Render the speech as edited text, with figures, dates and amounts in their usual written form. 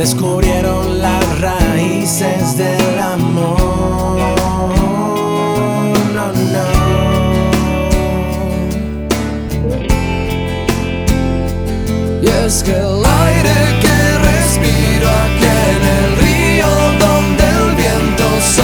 descubrieron las raíces del amor. No, no. Y es que el aire que